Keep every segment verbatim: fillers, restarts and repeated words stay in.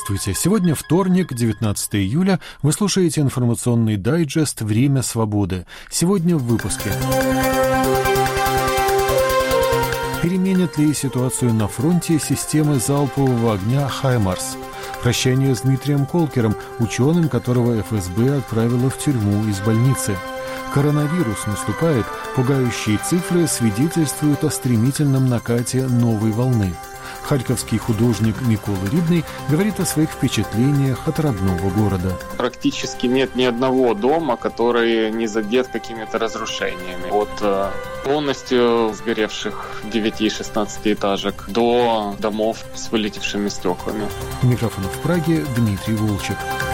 Здравствуйте! Сегодня вторник, девятнадцатое июля. Вы слушаете информационный дайджест «Время свободы». Сегодня в выпуске. Переменят ли ситуацию на фронте системы залпового огня «Хаймарс»? Прощание с Дмитрием Колкером, ученым, которого эф эс бэ отправило в тюрьму из больницы. Коронавирус наступает. Пугающие цифры свидетельствуют о стремительном накате новой волны. Харьковский художник Микола Рибный говорит о своих впечатлениях от родного города. Практически нет ни одного дома, который не задет какими-то разрушениями. От полностью сгоревших девяти-шестнадцатиэтажек до домов с вылетевшими стеклами. Микрофон в Праге Дмитрий Волчек.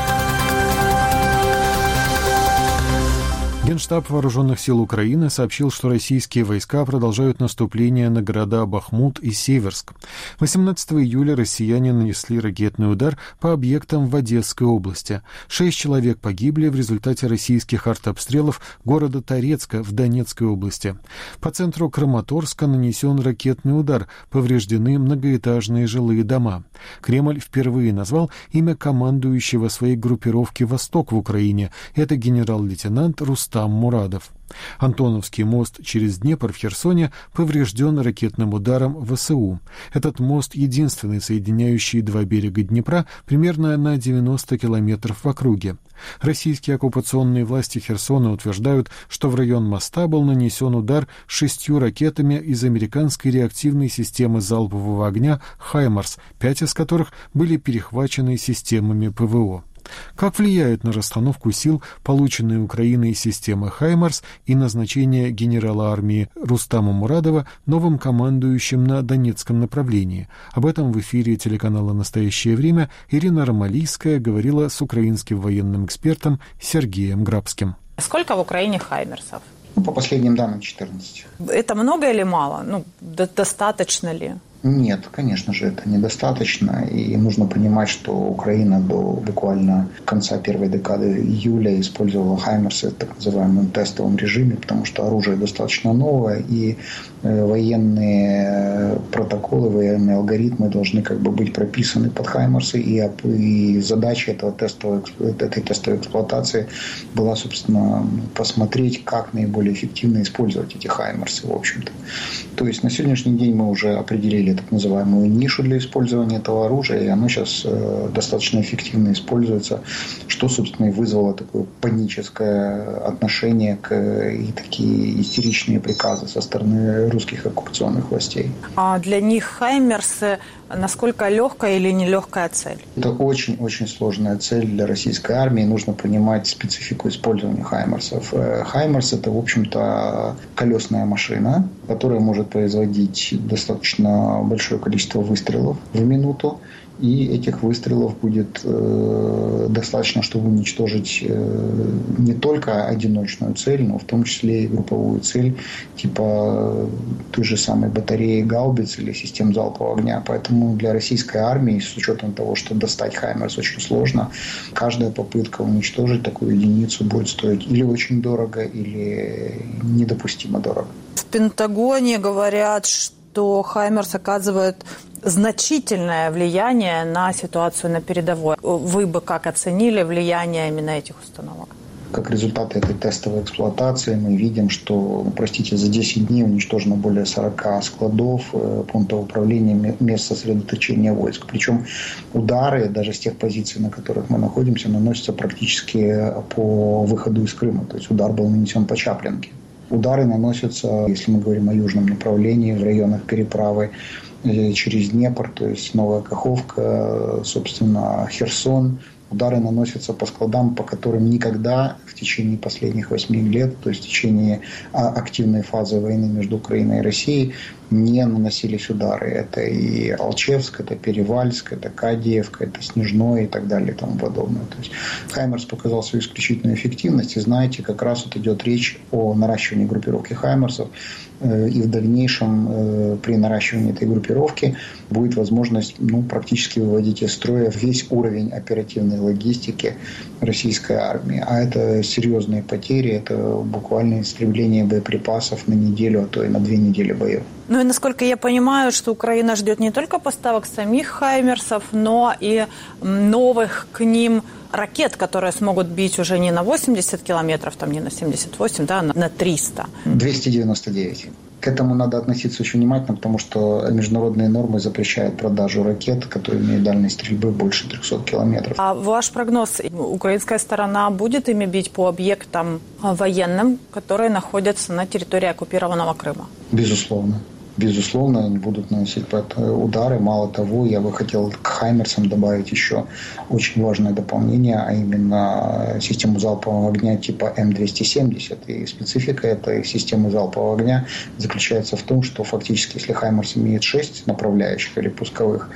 Генштаб Вооруженных сил Украины сообщил, что российские войска продолжают наступление на города Бахмут и Северск. восемнадцатого июля россияне нанесли ракетный удар по объектам в Одесской области. Шесть человек погибли в результате российских артобстрелов города Торецка в Донецкой области. По центру Краматорска нанесен ракетный удар, повреждены многоэтажные жилые дома. Кремль впервые назвал имя командующего своей группировки «Восток» в Украине. Это генерал-лейтенант Рустам Мурадов. Антоновский мост через Днепр в Херсоне поврежден ракетным ударом вэ эс у. Этот мост единственный, соединяющий два берега Днепра примерно на девяносто километров в округе. Российские оккупационные власти Херсона утверждают, что в район моста был нанесен удар шестью ракетами из американской реактивной системы залпового огня «Хаймарс», пять из которых были перехвачены системами пэ вэ о. Как влияет на расстановку сил полученные Украиной системы «Хаймарс» и назначение генерала армии Рустама Мурадова новым командующим на Донецком направлении? Об этом в эфире телеканала «Настоящее время» Ирина Ромалийская говорила с украинским военным экспертом Сергеем Грабским. Сколько в Украине «Хаймерсов»? Ну, по последним данным, четырнадцать. Это много или мало? Ну, до- достаточно ли? Нет, конечно же, это недостаточно. И нужно понимать, что Украина до буквально конца первой декады июля использовала «Хаймерсы» в так называемом тестовом режиме, потому что оружие достаточно новое, и военные протоколы, военные алгоритмы должны как бы быть прописаны под «Хаймерсы», и, и задача этого тестовой, этой тестовой эксплуатации была, собственно, посмотреть, как наиболее эффективно использовать эти «Хаймерсы», в общем-то. То есть на сегодняшний день мы уже определили так называемую нишу для использования этого оружия, и оно сейчас э, достаточно эффективно используется, что, собственно, и вызвало такое паническое отношение к, и такие истеричные приказы со стороны русских оккупационных властей. А для них «Хаймерсы» насколько легкая или нелегкая цель? Это очень-очень сложная цель для российской армии. Нужно понимать специфику использования «Хаймерсов». «Хаймерс» — это, в общем-то, колесная машина, которая может производить достаточно большое количество выстрелов в минуту. И этих выстрелов будет э, достаточно, чтобы уничтожить э, не только одиночную цель, но в том числе и групповую цель, типа той же самой батареи гаубиц или систем залпового огня. Поэтому для российской армии, с учетом того, что достать «Хаймерс» очень сложно, каждая попытка уничтожить такую единицу будет стоить или очень дорого, или недопустимо дорого. В Пентагоне говорят, что «Хаймерс» оказывает значительное влияние на ситуацию на передовой. Вы бы как оценили влияние именно этих установок? Как результат этой тестовой эксплуатации мы видим, что, простите, за десять дней уничтожено более сорок складов, пунктов управления, мест сосредоточения войск. Причем удары, даже с тех позиций, на которых мы находимся, наносятся практически по выходу из Крыма. То есть удар был нанесен по Чаплинке. Удары наносятся, если мы говорим о южном направлении, в районах переправы через Днепр, то есть Новая Каховка, собственно, Херсон. Удары наносятся по складам, по которым никогда в течение последних восьми лет, то есть в течение активной фазы войны между Украиной и Россией, не наносились удары. Это и Алчевск, это Перевальск, это Кадиевка, это Снежное и так далее и тому подобное. То есть «Хаймерс» показал свою исключительную эффективность. И знаете, как раз вот идет речь о наращивании группировки «Хаймерсов». И в дальнейшем при наращивании этой группировки будет возможность ну, практически выводить из строя весь уровень оперативной логистики российской армии. А это серьезные потери, это буквально истребление боеприпасов на неделю, а то и на две недели боев. Ну и насколько я понимаю, что Украина ждет не только поставок самих «Хаймерсов», но и новых к ним ракет, которые смогут бить уже не на восемьдесят километров, там не на семьдесят восемь, да, а на триста. двести девяносто девять. К этому надо относиться очень внимательно, потому что международные нормы запрещают продажу ракет, которые имеют дальность стрельбы больше трехсот километров. А ваш прогноз, украинская сторона будет ими бить по объектам военным, которые находятся на территории оккупированного Крыма? Безусловно. Безусловно, они будут наносить удары. Мало того, я бы хотел к «Хаймерсам» добавить еще очень важное дополнение, а именно систему залпового огня типа эм двести семьдесят. И специфика этой системы залпового огня заключается в том, что фактически, если «Хаймерс» имеет шесть направляющих или пусковых,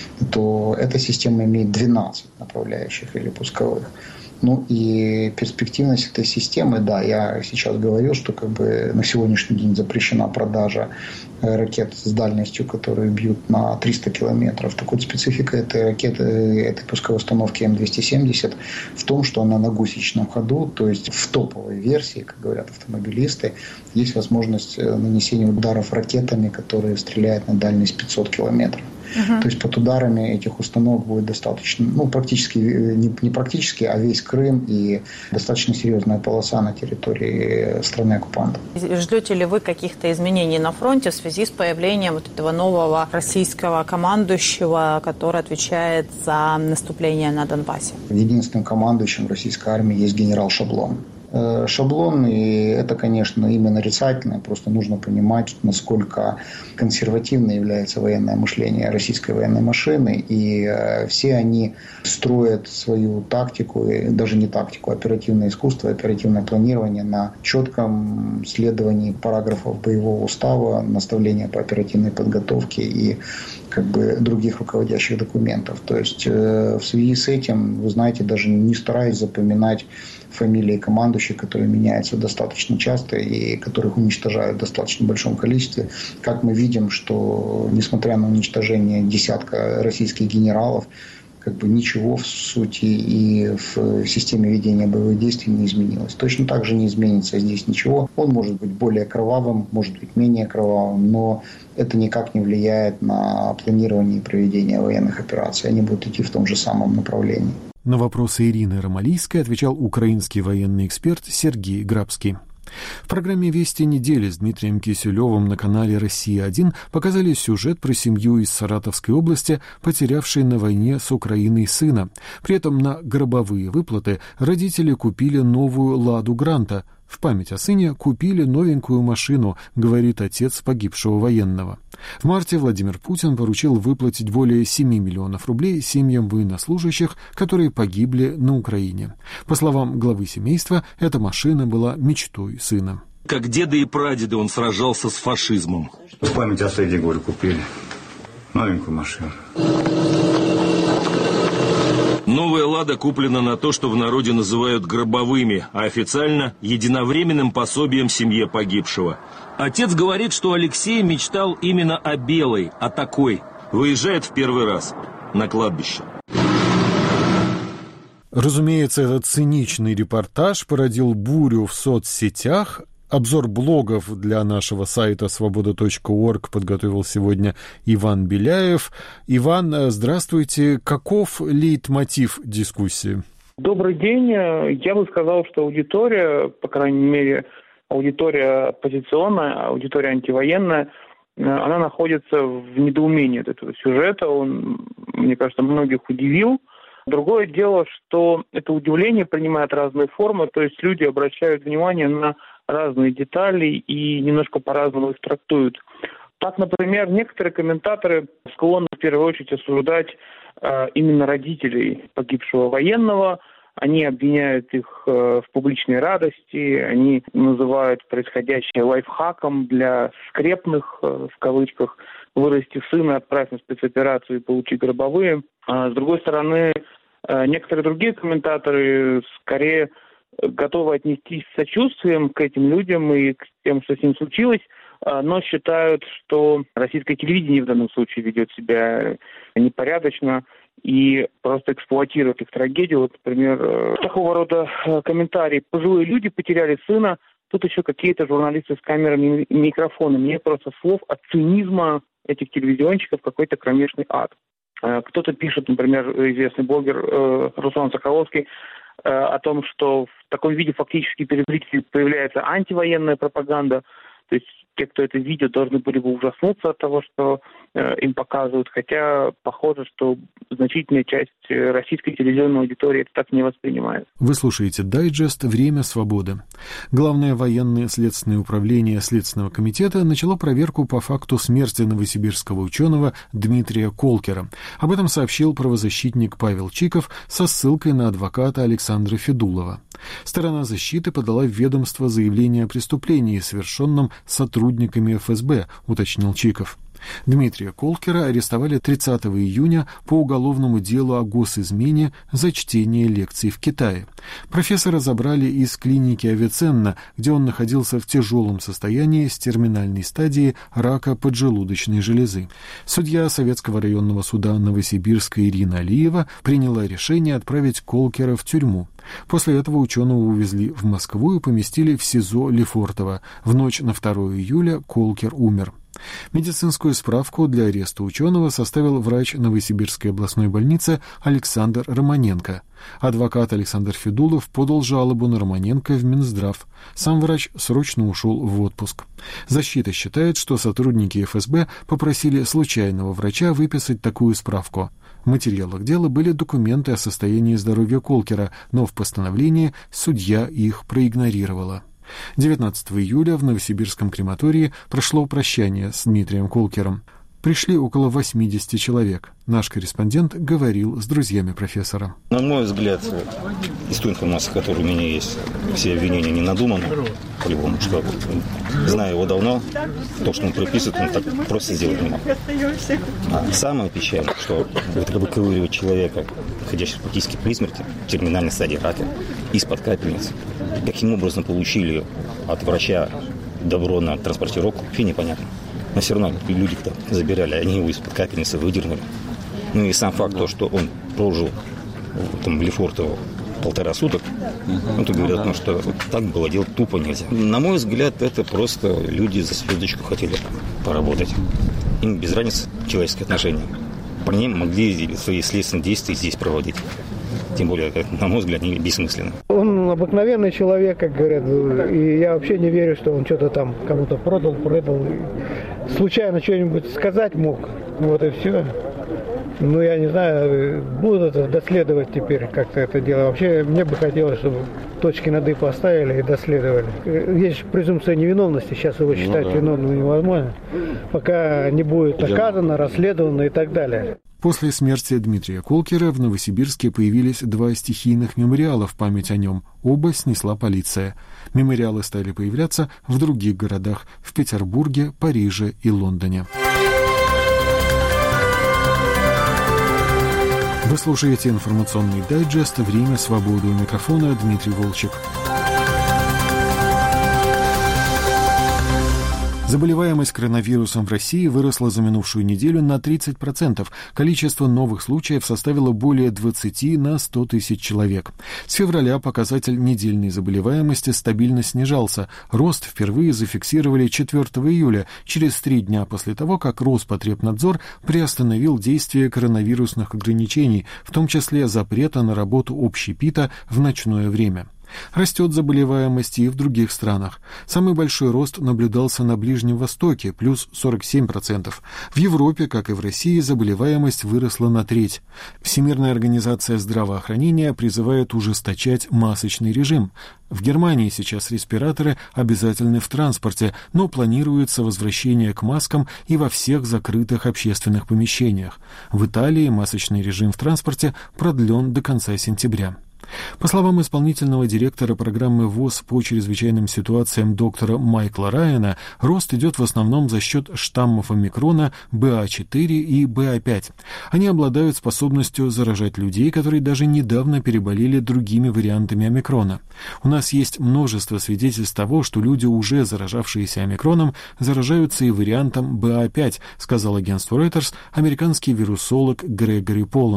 то эта система имеет двенадцать направляющих или пусковых. Ну и перспективность этой системы, да, я сейчас говорил, что как бы на сегодняшний день запрещена продажа ракет с дальностью, которые бьют на триста километров. Так вот, специфика этой ракеты, этой пусковой установки эм двести семьдесят в том, что она на гусеничном ходу, то есть в топовой версии, как говорят автомобилисты, есть возможность нанесения ударов ракетами, которые стреляют на дальность пятьсот километров. Uh-huh. То есть под ударами этих установок будет достаточно, ну, практически, не, не практически, а весь Крым и достаточно серьезная полоса на территории страны-оккупанта. Ждете ли вы каких-то изменений на фронте в связи с появлением вот этого нового российского командующего, который отвечает за наступление на Донбассе? Единственным командующим российской армии есть генерал Шаблон. Шаблон, и это, конечно, имя нарицательное, просто нужно понимать, насколько консервативно является военное мышление российской военной машины, и все они строят свою тактику, даже не тактику, а оперативное искусство, оперативное планирование на четком следовании параграфов боевого устава, наставления по оперативной подготовке и как бы других руководящих документов. То есть в связи с этим, вы знаете, даже не стараюсь запоминать фамилии командующих, которые меняются достаточно часто и которых уничтожают в достаточно большом количестве. Как мы видим, что несмотря на уничтожение десятка российских генералов, как бы ничего в сути и в системе ведения боевых действий не изменилось. Точно так же не изменится здесь ничего. Он может быть более кровавым, может быть менее кровавым, но это никак не влияет на планирование и проведение военных операций. Они будут идти в том же самом направлении. На вопросы Ирины Ромалийской отвечал украинский военный эксперт Сергей Грабский. В программе «Вести недели» с Дмитрием Киселевым на канале «Россия-один» показали сюжет про семью из Саратовской области, потерявшей на войне с Украиной сына. При этом на гробовые выплаты родители купили новую «Ладу Гранта». В память о сыне купили новенькую машину, говорит отец погибшего военного. В марте Владимир Путин поручил выплатить более семи миллионов рублей семьям военнослужащих, которые погибли на Украине. По словам главы семейства, эта машина была мечтой сына. Как деды и прадеды он сражался с фашизмом. В память о сыне, говорю, купили новенькую машину. Новая «Лада» куплена на то, что в народе называют гробовыми, а официально – единовременным пособием семье погибшего. Отец говорит, что Алексей мечтал именно о белой, о такой. Выезжает в первый раз на кладбище. Разумеется, этот циничный репортаж породил бурю в соцсетях. Обзор блогов для нашего сайта свобода точка орг подготовил сегодня Иван Беляев. Иван, здравствуйте. Каков лейтмотив дискуссии? Добрый день. Я бы сказал, что аудитория, по крайней мере, аудитория оппозиционная, аудитория антивоенная, она находится в недоумении от этого сюжета. Он, мне кажется, многих удивил. Другое дело, что это удивление принимает разные формы, то есть люди обращают внимание на разные детали и немножко по-разному их трактуют. Так, например, некоторые комментаторы склонны в первую очередь осуждать э, именно родителей погибшего военного. Они обвиняют их э, в публичной радости, они называют происходящее лайфхаком для скрепных, э, в кавычках, вырасти сына, отправь на спецоперацию и получи гробовые. А с другой стороны, э, некоторые другие комментаторы скорее готовы отнестись с сочувствием к этим людям и к тем, что с ним случилось, но считают, что российское телевидение в данном случае ведет себя непорядочно и просто эксплуатирует их трагедию. Вот, например, такого рода комментарий. Пожилые люди потеряли сына, тут еще какие-то журналисты с камерами и микрофонами. Нет просто слов от цинизма этих телевизионщиков какой-то кромешный ад. Кто-то пишет, например, известный блогер э, Руслан Соколовский, э, о том, что в таком виде фактически перед зрителями появляется антивоенная пропаганда. То есть те, кто это видит, должны были бы ужаснуться от того, что э, им показывают. Хотя похоже, что значительная часть российской телевизионной аудитории это так не воспринимает. Вы слушаете дайджест «Время свободы». Главное военное следственное управление Следственного комитета начало проверку по факту смерти новосибирского ученого Дмитрия Колкера. Об этом сообщил правозащитник Павел Чиков со ссылкой на адвоката Александра Федулова. Сторона защиты подала в ведомство заявление о преступлении, совершенном сотрудниками эф эс бэ, уточнил Чиков. Дмитрия Колкера арестовали тридцатого июня по уголовному делу о госизмене за чтение лекций в Китае. Профессора забрали из клиники Авиценна, где он находился в тяжелом состоянии с терминальной стадией рака поджелудочной железы. Судья Советского районного суда Новосибирска Ирина Алиева приняла решение отправить Колкера в тюрьму. После этого ученого увезли в Москву и поместили в СИЗО Лефортово. В ночь на второго июля Колкер умер. Медицинскую справку для ареста ученого составил врач Новосибирской областной больницы Александр Романенко. Адвокат Александр Федулов подал жалобу на Романенко в Минздрав. Сам врач срочно ушел в отпуск. Защита считает, что сотрудники эф эс бэ попросили случайного врача выписать такую справку. В материалах дела были документы о состоянии здоровья Колкера, но в постановлении судья их проигнорировала. девятнадцатого июля в Новосибирском крематории прошло прощание с Дмитрием Колкером. Пришли около восьмидесяти человек. Наш корреспондент говорил с друзьями профессора. На мой взгляд, из той информации, которая у меня есть, все обвинения не надуманы, по-любому, что, зная его давно, то, что он приписывает, он так просто сделать не мог. А самое печальное, что это выковыривает человека, находящегося практически при смерти, в терминальной стадии рака, из-под капельницы. Каким образом получили от врача добро на транспортировку, вообще непонятно. Но все равно люди, кто забирали, они его из-под капельницы выдернули. Ну и сам факт, то, что он прожил там, в Лефортово полтора суток, ну, то говорят, ну, что так было делать тупо нельзя. На мой взгляд, это просто люди за звездочку хотели поработать. Им без разницы человеческие отношения. Парни могли свои следственные действия здесь проводить. Тем более, на мой взгляд, они бессмысленны. Он обыкновенный человек, как говорят, и я вообще не верю, что он что-то там кому-то продал, продал. Случайно что-нибудь сказать мог, вот и все. Ну, я не знаю, будут это доследовать теперь как-то это дело. Вообще, мне бы хотелось, чтобы точки над «и» поставили и доследовали. Есть презумпция невиновности, сейчас его считать ну, да. виновным невозможно, пока не будет доказано, расследовано и так далее. После смерти Дмитрия Колкера в Новосибирске появились два стихийных мемориала в память о нем. Оба снесла полиция. Мемориалы стали появляться в других городах – в Петербурге, Париже и Лондоне. Вы слушаете информационный дайджест «Время свободы». У микрофона Дмитрий Волчек. Заболеваемость коронавирусом в России выросла за минувшую неделю на тридцать процентов. Количество новых случаев составило более двадцати на сто тысяч человек. С февраля показатель недельной заболеваемости стабильно снижался. Рост впервые зафиксировали четвёртого июля, через три дня после того, как Роспотребнадзор приостановил действие коронавирусных ограничений, в том числе запрета на работу общепита в ночное время. Растет заболеваемость и в других странах. Самый большой рост наблюдался на Ближнем Востоке, плюс сорок семь процентов. В Европе, как и в России, заболеваемость выросла на треть. Всемирная организация здравоохранения призывает ужесточать масочный режим. В Германии сейчас респираторы обязательны в транспорте, но планируется возвращение к маскам и во всех закрытых общественных помещениях. В Италии масочный режим в транспорте продлен до конца сентября. По словам исполнительного директора программы ВОЗ по чрезвычайным ситуациям доктора Майкла Райана, рост идет в основном за счет штаммов омикрона бэ а четыре и бэ а пять. Они обладают способностью заражать людей, которые даже недавно переболели другими вариантами омикрона. У нас есть множество свидетельств того, что люди, уже заражавшиеся омикроном, заражаются и вариантом бэ а пять, сказал агентству Reuters американский вирусолог Грегори Поланд.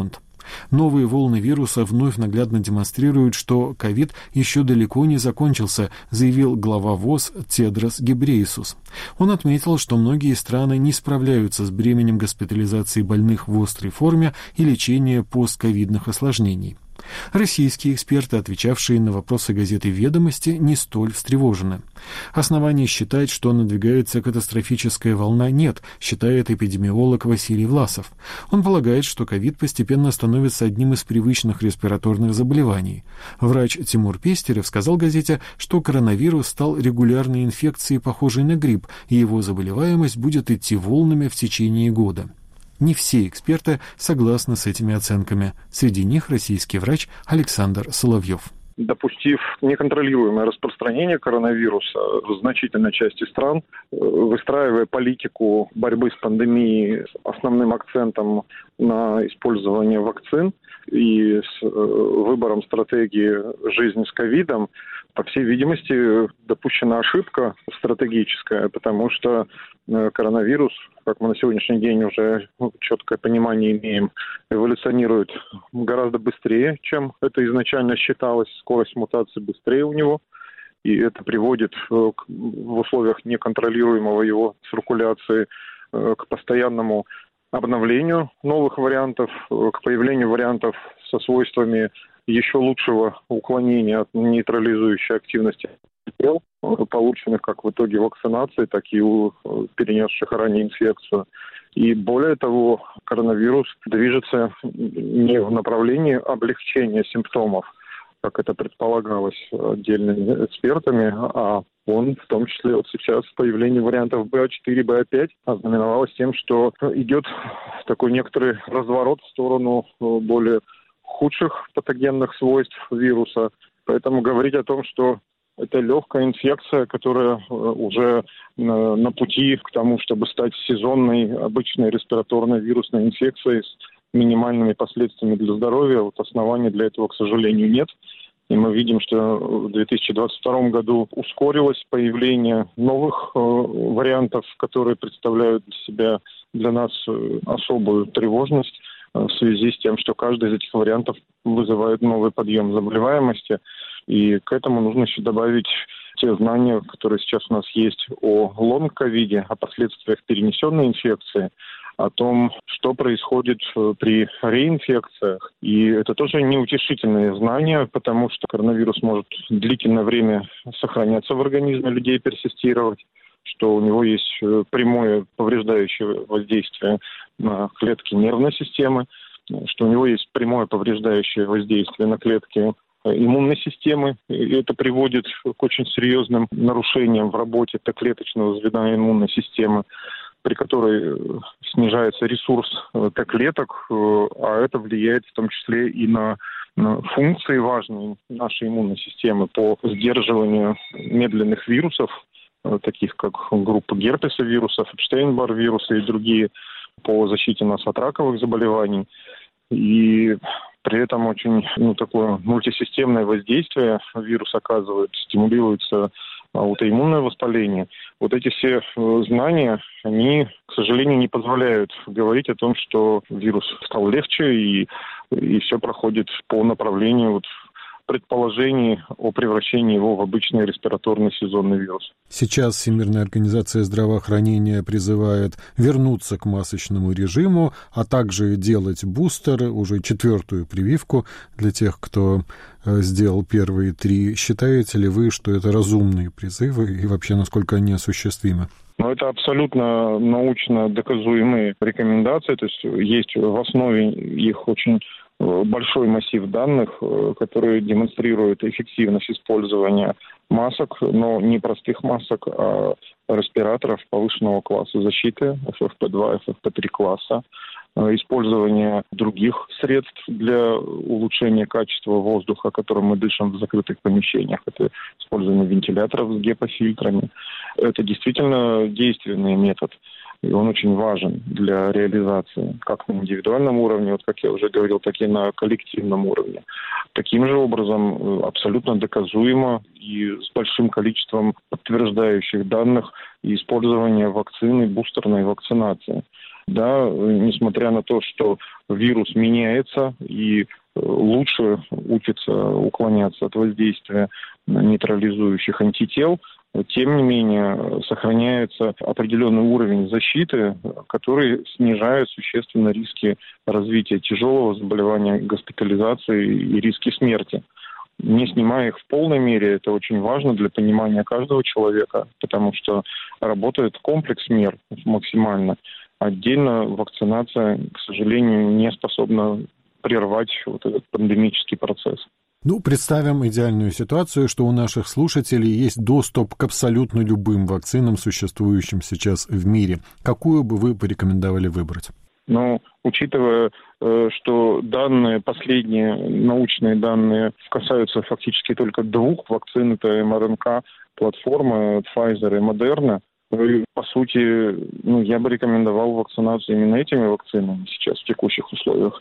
Новые волны вируса вновь наглядно демонстрируют, что ковид еще далеко не закончился, заявил глава ВОЗ Тедрос Гебрейесус. Он отметил, что многие страны не справляются с бременем госпитализации больных в острой форме и лечения постковидных осложнений. Российские эксперты, отвечавшие на вопросы газеты «Ведомости», не столь встревожены. Оснований считать, что надвигается катастрофическая волна, нет, считает эпидемиолог Василий Власов. Он полагает, что ковид постепенно становится одним из привычных респираторных заболеваний. Врач Тимур Пестерев сказал газете, что коронавирус стал регулярной инфекцией, похожей на грипп, и его заболеваемость будет идти волнами в течение года. Не все эксперты согласны с этими оценками. Среди них российский врач Александр Соловьев. Допустив неконтролируемое распространение коронавируса в значительной части стран, выстраивая политику борьбы с пандемией с основным акцентом на использование вакцин и с выбором стратегии жизни с ковидом, по всей видимости, допущена ошибка стратегическая, потому что коронавирус, как мы на сегодняшний день уже четкое понимание имеем, эволюционирует гораздо быстрее, чем это изначально считалось. Скорость мутации быстрее у него. И это приводит в условиях неконтролируемого его циркуляции к постоянному обновлению новых вариантов, к появлению вариантов со свойствами еще лучшего уклонения от нейтрализующей активности тел, полученных как в итоге вакцинации, так и у перенесших ранее инфекцию. И более того, коронавирус движется не в направлении облегчения симптомов, как это предполагалось отдельными экспертами, а он, в том числе вот сейчас появление вариантов бэ а четыре, бэ а пять, ознаменовалось тем, что идет такой некоторый разворот в сторону более худших патогенных свойств вируса. Поэтому говорить о том, что это легкая инфекция, которая уже на пути к тому, чтобы стать сезонной, обычной респираторной вирусной инфекцией с минимальными последствиями для здоровья, вот оснований для этого, к сожалению, нет. И мы видим, что в две тысячи двадцать втором году ускорилось появление новых э, вариантов, которые представляют для себя для нас особую тревожность э, в связи с тем, что каждый из этих вариантов вызывает новый подъем заболеваемости. И к этому нужно еще добавить те знания, которые сейчас у нас есть о лонг-ковиде, о последствиях перенесенной инфекции, о том, что происходит при реинфекциях. И это тоже неутешительные знания, потому что коронавирус может длительное время сохраняться в организме людей, персистировать, что у него есть прямое повреждающее воздействие на клетки нервной системы, что у него есть прямое повреждающее воздействие на клетки иммунной системы. И это приводит к очень серьезным нарушениям в работе Т-клеточного звена иммунной системы, при которой снижается ресурс Т-клеток, а это влияет в том числе и на, на функции важные нашей иммунной системы по сдерживанию медленных вирусов, таких как группа герпеса вирусов, Эпштейн-Бар вирусы и другие, по защите нас от раковых заболеваний. И при этом очень ну, такое мультисистемное воздействие вирус оказывает, стимулируется аутоиммунное воспаление. Вот эти все знания, они, к сожалению, не позволяют говорить о том, что вирус стал легче и, и все проходит по направлению вот предположений о превращении его в обычный респираторный сезонный вирус. Сейчас Всемирная организация здравоохранения призывает вернуться к масочному режиму, а также делать бустер, уже четвертую прививку для тех, кто сделал первые три. Считаете ли вы, что это разумные призывы и вообще насколько они осуществимы? Но это абсолютно научно доказуемые рекомендации, то есть есть в основе их очень большой массив данных, которые демонстрируют эффективность использования масок, но не простых масок, а респираторов повышенного класса защиты, эф эф пэ два, эф эф пэ три класса, использование других средств для улучшения качества воздуха, которым мы дышим в закрытых помещениях. Это использование вентиляторов с гепа-фильтрами. Это действительно действенный метод. И он очень важен для реализации как на индивидуальном уровне, вот как я уже говорил, так и на коллективном уровне. Таким же образом абсолютно доказуемо и с большим количеством подтверждающих данных и использование вакцины, бустерной вакцинации. Да, несмотря на то, что вирус меняется и лучше учится уклоняться от воздействия нейтрализующих антител, тем не менее сохраняется определенный уровень защиты, который снижает существенно риски развития тяжелого заболевания, госпитализации и риски смерти. Не снимая их в полной мере, это очень важно для понимания каждого человека, потому что работает комплекс мер максимально. Отдельно вакцинация, к сожалению, не способна прервать вот этот пандемический процесс. Ну, представим идеальную ситуацию, что у наших слушателей есть доступ к абсолютно любым вакцинам, существующим сейчас в мире. Какую бы вы порекомендовали выбрать? Ну, учитывая, что данные, последние научные данные касаются фактически только двух вакцин, это эм эр эн ка платформы Pfizer и Moderna, по сути, ну, я бы рекомендовал вакцинацию именно этими вакцинами сейчас в текущих условиях.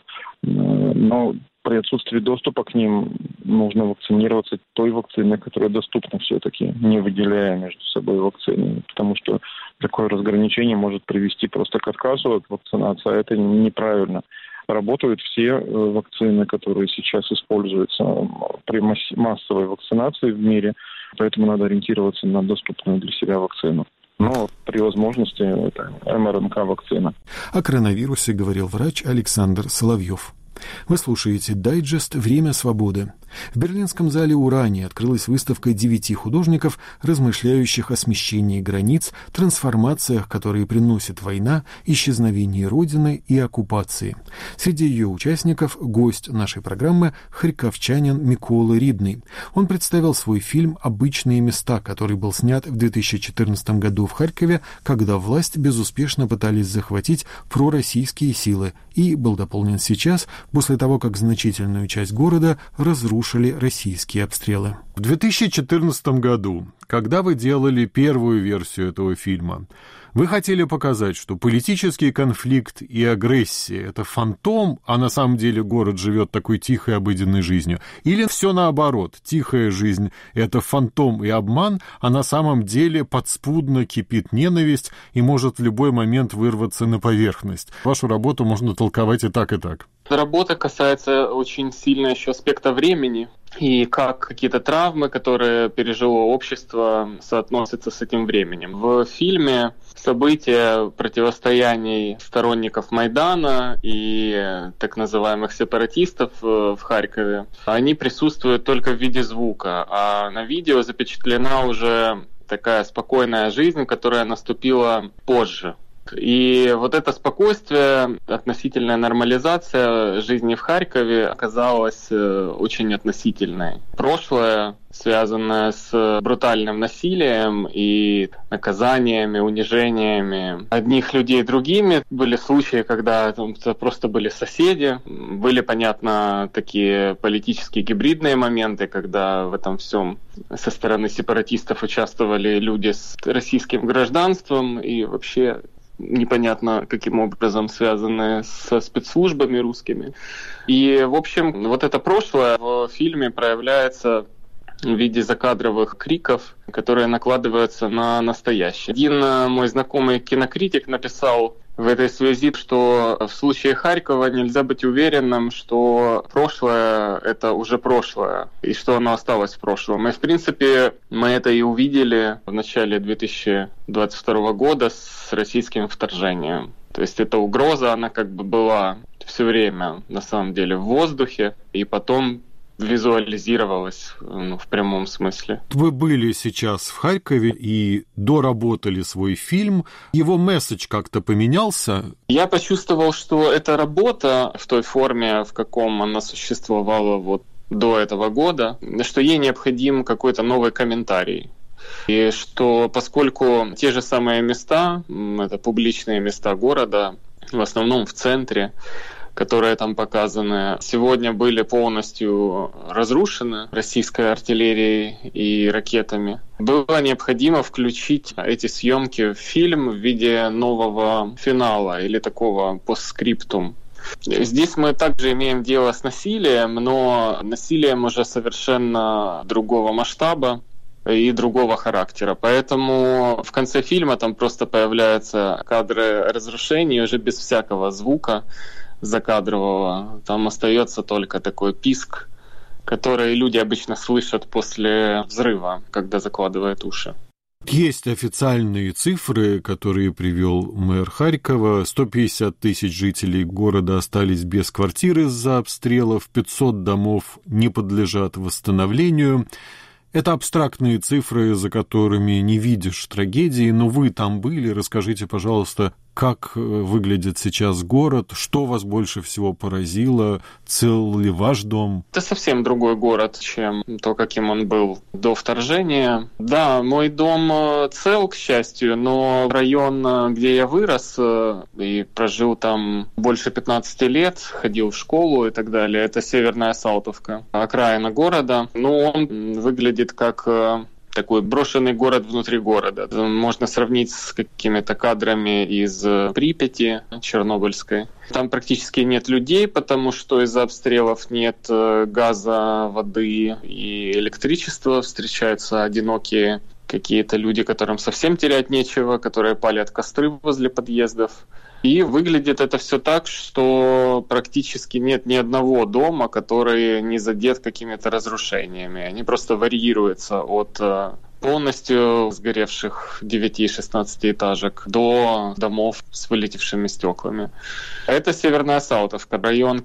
Но при отсутствии доступа к ним нужно вакцинироваться той вакциной, которая доступна все-таки, не выделяя между собой вакцины. Потому что такое разграничение может привести просто к отказу от вакцинации, а это неправильно. Работают все вакцины, которые сейчас используются при массовой вакцинации в мире, поэтому надо ориентироваться на доступную для себя вакцину. Но при возможности это эм эр эн ка вакцина. О коронавирусе говорил врач Александр Соловьев. Вы слушаете дайджест «Время свободы». В берлинском зале «Урани» открылась выставка девяти художников, размышляющих о смещении границ, трансформациях, которые приносит война, исчезновении Родины и оккупации. Среди ее участников гость нашей программы – харьковчанин Микола Ридный. Он представил свой фильм «Обычные места», который был снят в две тысячи четырнадцатом году в Харькове, когда власть безуспешно пытались захватить пророссийские силы, и был дополнен сейчас, после того, как значительную часть города разрушили российские обстрелы. В две тысячи четырнадцатом году, когда вы делали первую версию этого фильма, вы хотели показать, что политический конфликт и агрессия – это фантом, а на самом деле город живет такой тихой обыденной жизнью? Или все наоборот, тихая жизнь – это фантом и обман, а на самом деле подспудно кипит ненависть и может в любой момент вырваться на поверхность? Вашу работу можно толковать и так, и так. Работа касается очень сильно еще аспекта времени и как какие-то травмы, которые пережило общество, соотносятся с этим временем. В фильме события противостояний сторонников Майдана и так называемых сепаратистов в Харькове, они присутствуют только в виде звука, а на видео запечатлена уже такая спокойная жизнь, которая наступила позже. И вот это спокойствие, относительная нормализация жизни в Харькове оказалась очень относительной. Прошлое, связанное с брутальным насилием и наказаниями, унижениями одних людей другими. Были случаи, когда это просто были соседи. Были, понятно, такие политические гибридные моменты, когда в этом всем со стороны сепаратистов участвовали люди с российским гражданством и вообще непонятно каким образом связаны со спецслужбами русскими. И, в общем, вот это прошлое в фильме проявляется в виде закадровых криков, которые накладываются на настоящее. Один мой знакомый кинокритик написал в этой связи, что в случае Харькова нельзя быть уверенным, что прошлое — это уже прошлое, и что оно осталось в прошлом. И, в принципе, мы это и увидели в начале две тысячи двадцать второго года с российским вторжением. То есть эта угроза, она как бы была все время, на самом деле, в воздухе, и потом визуализировалось, ну, в прямом смысле. Вы были сейчас в Харькове и доработали свой фильм. Его месседж как-то поменялся? Я почувствовал, что эта работа в той форме, в каком она существовала вот до этого года, что ей необходим какой-то новый комментарий. И что поскольку те же самые места, это публичные места города, в основном в центре, которые там показаны, сегодня были полностью разрушены российской артиллерией и ракетами. Было необходимо включить эти съемки в фильм в виде нового финала или такого постскриптум. Здесь мы также имеем дело с насилием, но насилием уже совершенно другого масштаба. и другого характера. Поэтому в конце фильма там просто появляются кадры разрушений уже без всякого звука закадрового. Там остается только такой писк, который люди обычно слышат после взрыва, когда закладывают уши. Есть официальные цифры, которые привел мэр Харькова. сто пятьдесят тысяч жителей города остались без квартир из-за обстрелов, пятьсот домов не подлежат восстановлению. Это абстрактные цифры, за которыми не видишь трагедии, но вы там были. Расскажите, пожалуйста, как выглядит сейчас город, что вас больше всего поразило, цел ли ваш дом? Это совсем другой город, чем то, каким он был до вторжения. Да, мой дом цел, к счастью, но район, где я вырос и прожил там больше пятнадцати лет, ходил в школу и так далее, это Северная Салтовка, окраина города. Но он выглядит как такой брошенный город внутри города. Можно сравнить с какими-то кадрами из Припяти, Чернобыльской. Там практически нет людей, потому что из-за обстрелов нет газа, воды и электричества. Встречаются одинокие какие-то люди, которым совсем терять нечего, которые палят костры возле подъездов. И выглядит это все так, что практически нет ни одного дома, который не задет какими-то разрушениями. Они просто варьируются от полностью сгоревших девяти-шестнадцатиэтажек до домов с вылетевшими стеклами. Это Северная Салтовка, район,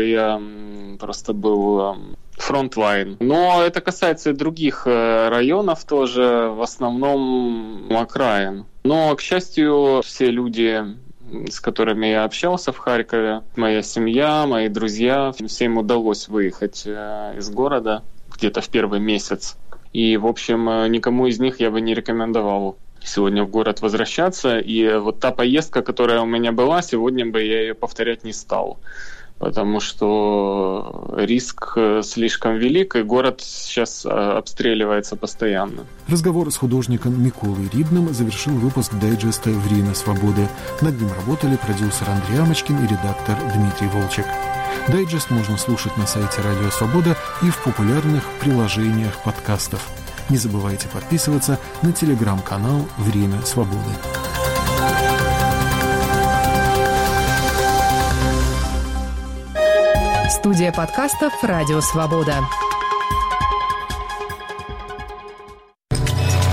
который просто был фронтлайн. Но это касается и других районов тоже, в основном окраин. Но, к счастью, все люди, с которыми я общался в Харькове, моя семья, мои друзья, всем удалось выехать из города где-то в первый месяц. И, в общем, никому из них я бы не рекомендовал сегодня в город возвращаться. И вот та поездка, которая у меня была, сегодня бы я ее повторять не стал. Потому что риск слишком велик, и город сейчас обстреливается постоянно. Разговор с художником Миколой Рибным завершил выпуск дайджеста «Время свободы». Над ним работали продюсер Андрей Амочкин и редактор Дмитрий Волчек. Дайджест можно слушать на сайте Радио Свобода и в популярных приложениях подкастов. Не забывайте подписываться на телеграм-канал «Время свободы». Студия подкастов «Радио Свобода».